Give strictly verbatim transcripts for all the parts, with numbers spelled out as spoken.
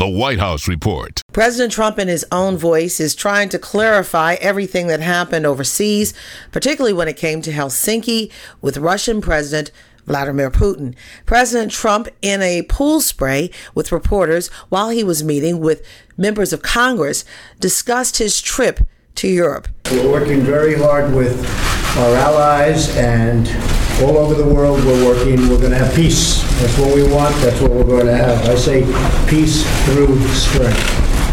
The White House Report. President Trump, in his own voice, is trying to clarify everything that happened overseas, particularly when it came to Helsinki with Russian President Vladimir Putin. President Trump, in a pool spray with reporters while he was meeting with members of Congress, discussed his trip to Europe. We're working very hard with our allies, and all over the world we're working. We're going to have peace. That's what we want. That's what we're going to have. I say peace through strength.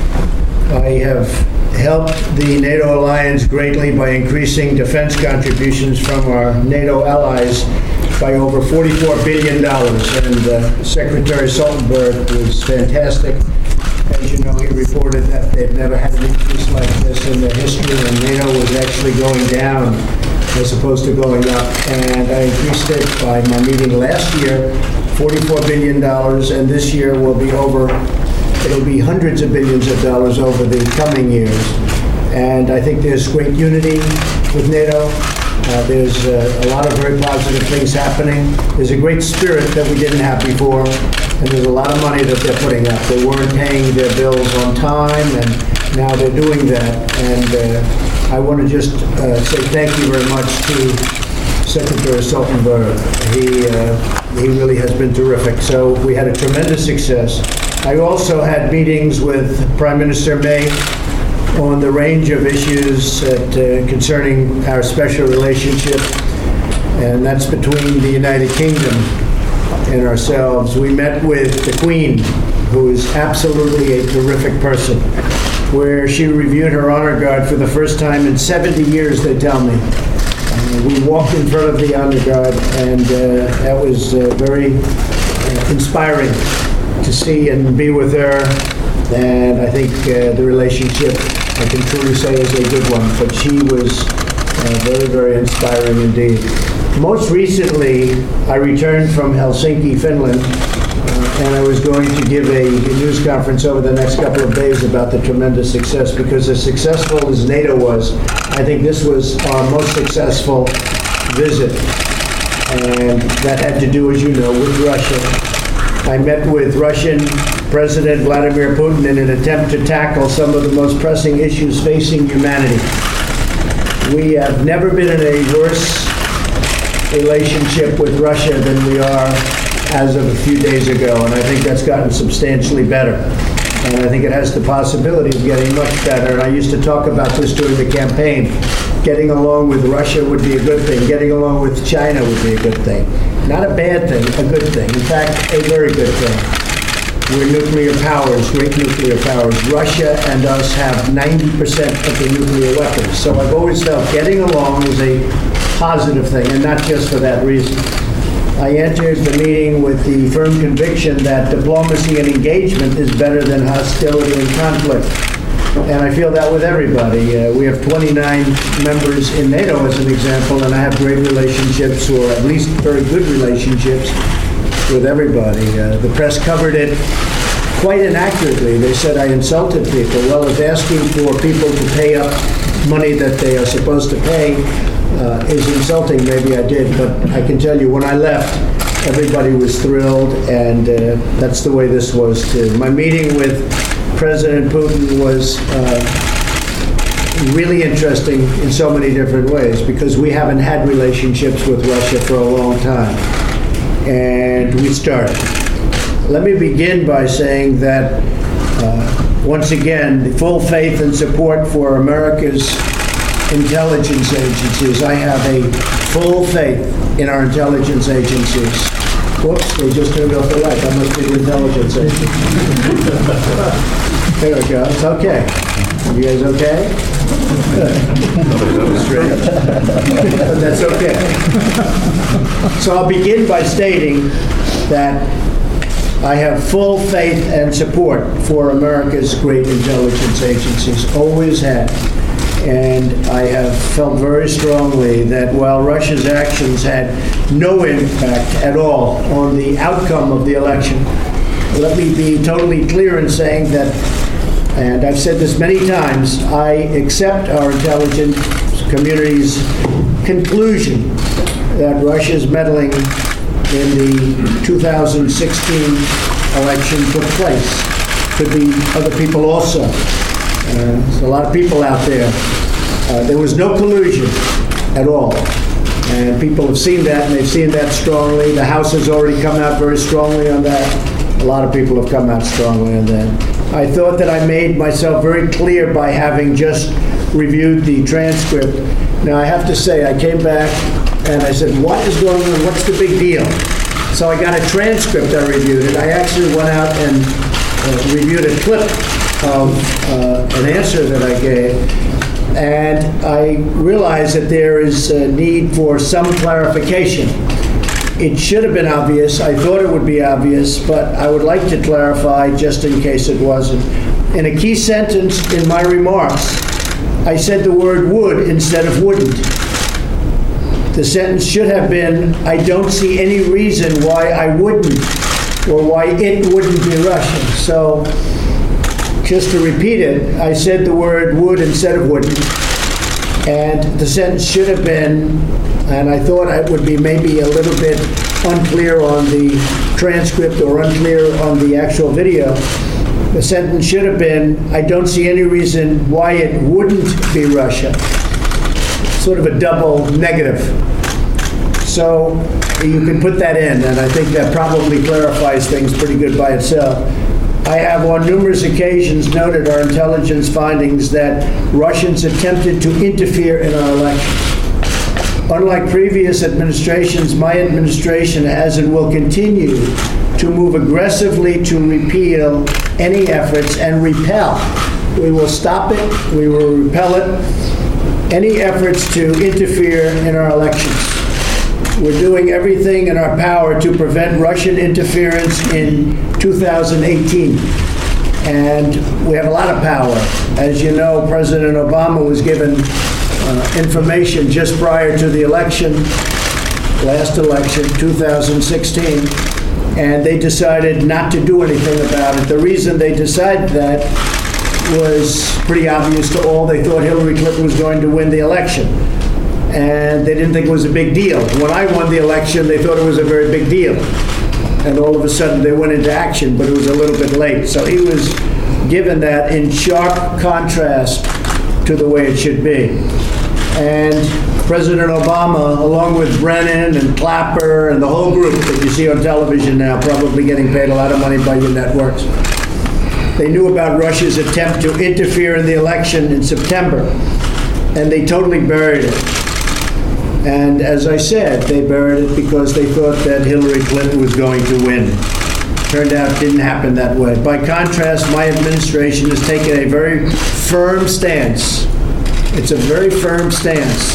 I have helped the NATO alliance greatly by increasing defense contributions from our NATO allies by over forty-four billion dollars, and uh, Secretary Stoltenberg was fantastic. As you know, he reported that they've never had an increase like this in their history, and NATO was actually going down as opposed to going up. And I increased it by my meeting last year, forty-four billion dollars, and this year will be over, it'll be hundreds of billions of dollars over the coming years. And I think there's great unity with NATO. Uh, there's uh, a lot of very positive things happening. There's a great spirit that we didn't have before, and there's a lot of money that they're putting up. They weren't paying their bills on time, and now they're doing that. And uh, I want to just uh, say thank you very much to Secretary Stoltenberg. He, uh, he really has been terrific. So we had a tremendous success. I also had meetings with Prime Minister May on the range of issues that, uh, concerning our special relationship, and that's between the United Kingdom and ourselves. We met with the Queen, who is absolutely a terrific person, where she reviewed her honor guard for the first time in seventy years, they tell me. Uh, we walked in front of the honor guard, and uh, that was uh, very uh, inspiring to see and be with her. And I think uh, the relationship, I can truly say, is a good one. But she was uh, very, very inspiring indeed. Most recently, I returned from Helsinki, Finland, uh, and I was going to give a, a news conference over the next couple of days about the tremendous success, because as successful as NATO was, I think this was our most successful visit. And that had to do, as you know, with Russia. I met with Russian President Vladimir Putin in an attempt to tackle some of the most pressing issues facing humanity. We have never been in a worse relationship with Russia than we are as of a few days ago, and I think that's gotten substantially better. And I think it has the possibility of getting much better. And I used to talk about this during the campaign. Getting along with Russia would be a good thing. Getting along with China would be a good thing. Not a bad thing, a good thing. In fact, a very good thing. We're nuclear powers, great nuclear powers. Russia and us have ninety percent of the nuclear weapons. So I've always felt getting along is a positive thing, and not just for that reason. I entered the meeting with the firm conviction that diplomacy and engagement is better than hostility and conflict. And I feel that with everybody. Uh, we have twenty-nine members in NATO, as an example, and I have great relationships, or at least very good relationships, with everybody. Uh, the press covered it quite inaccurately. They said I insulted people. Well, if asking for people to pay up money that they are supposed to pay uh, is insulting, maybe I did. But I can tell you, when I left, everybody was thrilled, and uh, that's the way this was too. My meeting with President Putin was uh, really interesting in so many different ways, because we haven't had relationships with Russia for a long time. And we started. Let me begin by saying that, uh, once again, the full faith and support for America's intelligence agencies. I have a full faith in our intelligence agencies. Whoops, they just turned off the light. That must be the intelligence agency. There we go. It's okay. You guys okay? Good. But that's okay. So I'll begin by stating that I have full faith and support for America's great intelligence agencies, always had. And I have felt very strongly that while Russia's actions had no impact at all on the outcome of the election, let me be totally clear in saying that, and I've said this many times, I accept our intelligence community's conclusion that Russia's meddling in the two thousand sixteen election took place. Could be other people also. Uh, there's a lot of people out there. Uh, there was no collusion at all. And people have seen that, and they've seen that strongly. The House has already come out very strongly on that. A lot of people have come out strongly on that. I thought that I made myself very clear by having just reviewed the transcript. Now, I have to say, I came back and I said, what is going on? What's the big deal? So I got a transcript, I reviewed it. I actually went out and uh, reviewed a clip of uh, an answer that I gave. And I realized that there is a need for some clarification. It should have been obvious. I thought it would be obvious, but I would like to clarify just in case it wasn't. In a key sentence in my remarks, I said the word would instead of wouldn't. The sentence should have been, I don't see any reason why I wouldn't, or why it wouldn't be Russian. So, just to repeat it, I said the word would instead of wouldn't. And the sentence should have been, and I thought it would be maybe a little bit unclear on the transcript or unclear on the actual video. The sentence should have been, I don't see any reason why it wouldn't be Russia. Sort of a double negative. So you can put that in, and I think that probably clarifies things pretty good by itself. I have on numerous occasions noted our intelligence findings that Russians attempted to interfere in our elections. Unlike previous administrations, my administration has and will continue to move aggressively to repeal any efforts and repel. We will stop it, we will repel it, any efforts to interfere in our elections. We're doing everything in our power to prevent Russian interference in two thousand eighteen. And we have a lot of power. As you know, President Obama was given uh, information just prior to the election, last election, two thousand sixteen, and they decided not to do anything about it. The reason they decided that was pretty obvious to all. They thought Hillary Clinton was going to win the election, and they didn't think it was a big deal. When I won the election, they thought it was a very big deal. And all of a sudden, they went into action, but it was a little bit late. So he was given that in sharp contrast to the way it should be. And President Obama, along with Brennan and Clapper and the whole group that you see on television now, probably getting paid a lot of money by your networks, they knew about Russia's attempt to interfere in the election in September, and they totally buried it. And as I said, they buried it because they thought that Hillary Clinton was going to win. Turned out it didn't happen that way. By contrast, my administration has taken a very firm stance. It's a very firm stance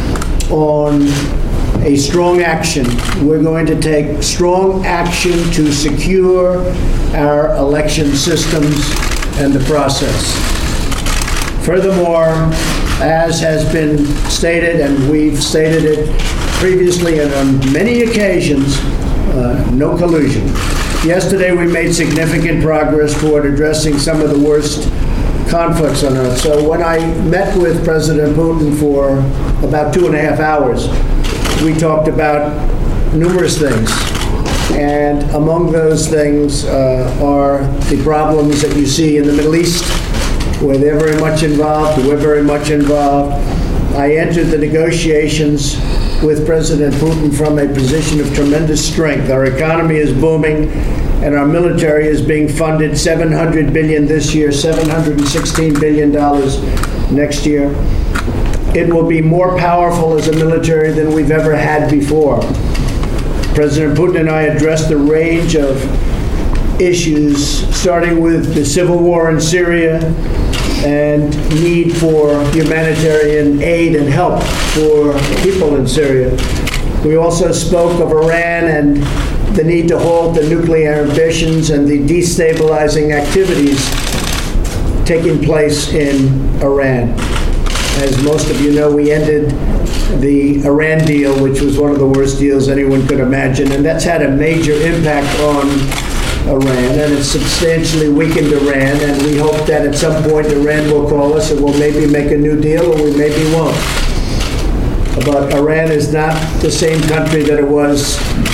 on a strong action. We're going to take strong action to secure our election systems and the process. Furthermore, as has been stated, and we've stated it previously and on many occasions, uh, no collusion. Yesterday, we made significant progress toward addressing some of the worst conflicts on earth. So when I met with President Putin for about two and a half hours, we talked about numerous things. And among those things uh, are the problems that you see in the Middle East, where they're very much involved, we're very much involved. I entered the negotiations with President Putin from a position of tremendous strength. Our economy is booming, and our military is being funded seven hundred billion dollars this year, seven hundred sixteen billion dollars next year. It will be more powerful as a military than we've ever had before. President Putin and I addressed a range of issues, starting with the civil war in Syria and need for humanitarian aid and help for people in Syria. We also spoke of Iran and the need to halt the nuclear ambitions and the destabilizing activities taking place in Iran. As most of you know, we ended the Iran deal, which was one of the worst deals anyone could imagine, and that's had a major impact on Iran, and it's substantially weakened Iran, and we hope that at some point Iran will call us and we'll maybe make a new deal, or we maybe won't. But Iran is not the same country that it was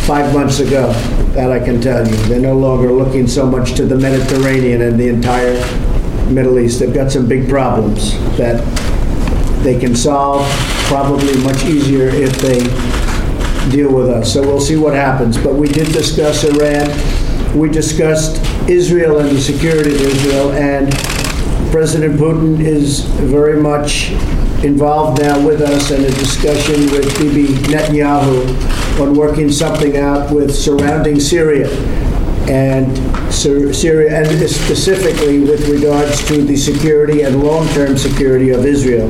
five months ago. That I can tell you. They're no longer looking so much to the Mediterranean and the entire Middle East. They've got some big problems that they can solve probably much easier if they deal with us. So we'll see what happens. But we did discuss Iran. We discussed Israel and the security of Israel, and President Putin is very much involved now with us in a discussion with Bibi Netanyahu on working something out with surrounding Syria and Syria, and specifically with regards to the security and long-term security of Israel.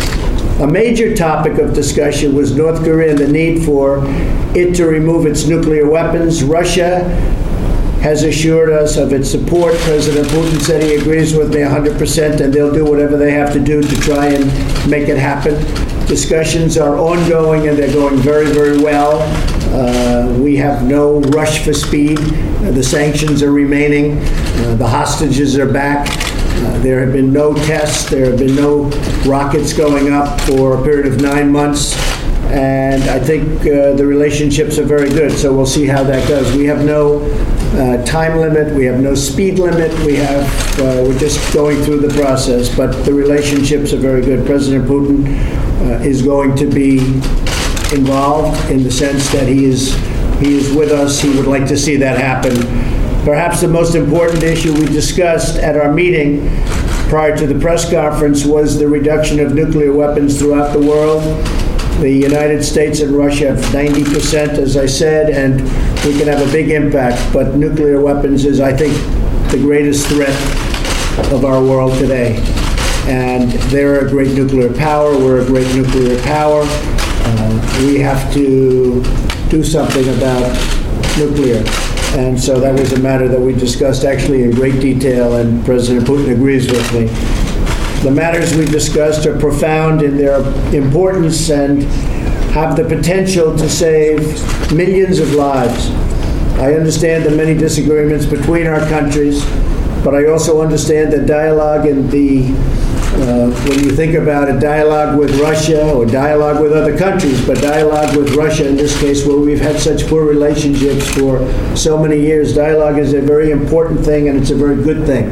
A major topic of discussion was North Korea and the need for it to remove its nuclear weapons. Russia has assured us of its support. President Putin said he agrees with me one hundred percent, and they'll do whatever they have to do to try and make it happen. Discussions are ongoing, and they're going very, very well. Uh, we have no rush for speed. Uh, the sanctions are remaining. Uh, the hostages are back. Uh, there have been no tests. There have been no rockets going up for a period of nine months. And I think uh, the relationships are very good, so we'll see how that goes. We have no uh, time limit, we have no speed limit, we have, uh, we're just going through the process, but the relationships are very good. President Putin uh, is going to be involved in the sense that he is, he is with us. He would like to see that happen. Perhaps the most important issue we discussed at our meeting prior to the press conference was the reduction of nuclear weapons throughout the world. The United States and Russia have ninety percent, as I said, and we can have a big impact. But nuclear weapons is, I think, the greatest threat of our world today. And they're a great nuclear power. We're a great nuclear power. Uh, we have to do something about nuclear. And so that was a matter that we discussed actually in great detail, and President Putin agrees with me. The matters we discussed are profound in their importance and have the potential to save millions of lives. I understand the many disagreements between our countries, but I also understand that dialogue and the, uh, when you think about a dialogue with Russia or dialogue with other countries, but dialogue with Russia in this case, where we've had such poor relationships for so many years, dialogue is a very important thing, and it's a very good thing.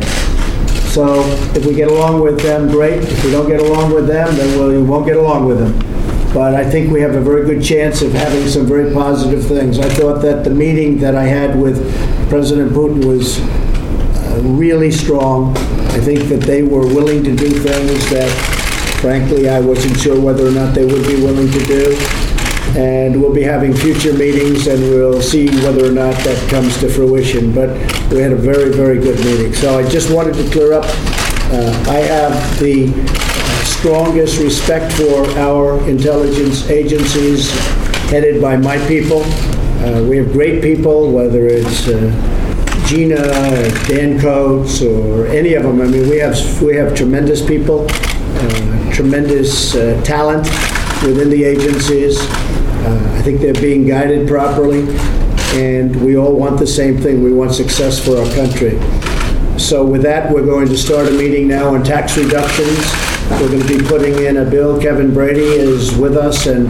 So if we get along with them, great. If we don't get along with them, then we won't get along with them. But I think we have a very good chance of having some very positive things. I thought that the meeting that I had with President Putin was uh, really strong. I think that they were willing to do things that, frankly, I wasn't sure whether or not they would be willing to do. And we'll be having future meetings, and we'll see whether or not that comes to fruition. But we had a very, very good meeting. So I just wanted to clear up. Uh, I have the strongest respect for our intelligence agencies headed by my people. Uh, we have great people, whether it's uh, Gina, or Dan Coates, or any of them. I mean, we have we have tremendous people, uh, tremendous uh, talent within the agencies. Uh, I think they're being guided properly, and we all want the same thing. We want success for our country. So with that, we're going to start a meeting now on tax reductions. We're going to be putting in a bill. Kevin Brady is with us, and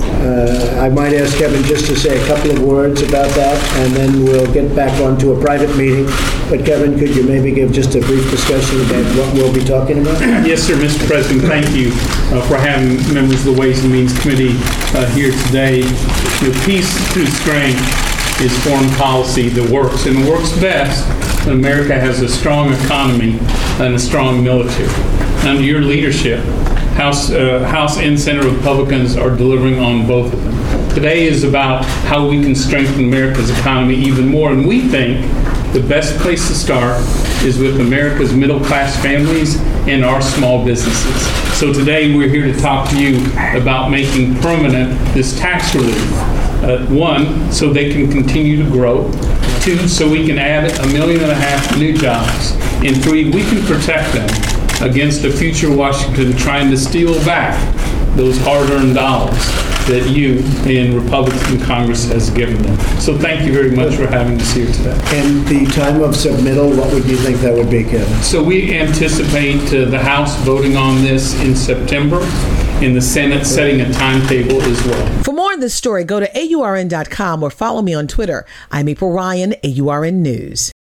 uh, I might ask Kevin just to say a couple of words about that, and then we'll get back onto a private meeting. But Kevin, could you maybe give just a brief discussion about what we'll be talking about? Yes, sir, Mister President. Thank you uh, for having members of the Ways and Means Committee uh, here today. The peace through strength is foreign policy that works, and works best when America has a strong economy and a strong military. Under your leadership, House, uh, House and Senate Republicans are delivering on both of them. Today is about how we can strengthen America's economy even more, and we think the best place to start is with America's middle-class families and our small businesses. So today we're here to talk to you about making permanent this tax relief. Uh, one, so they can continue to grow. Two, so we can add a million and a half new jobs. And three, we can protect them against a future Washington trying to steal back those hard-earned dollars that you and Republican Congress has given them. So thank you very much for having us here today. And the time of submittal, what would you think that would be, Kevin? So we anticipate uh, the House voting on this in September, and the Senate setting a timetable as well. For more more on this story, go to A U R N dot com or follow me on Twitter. I'm April Ryan, A U R N News.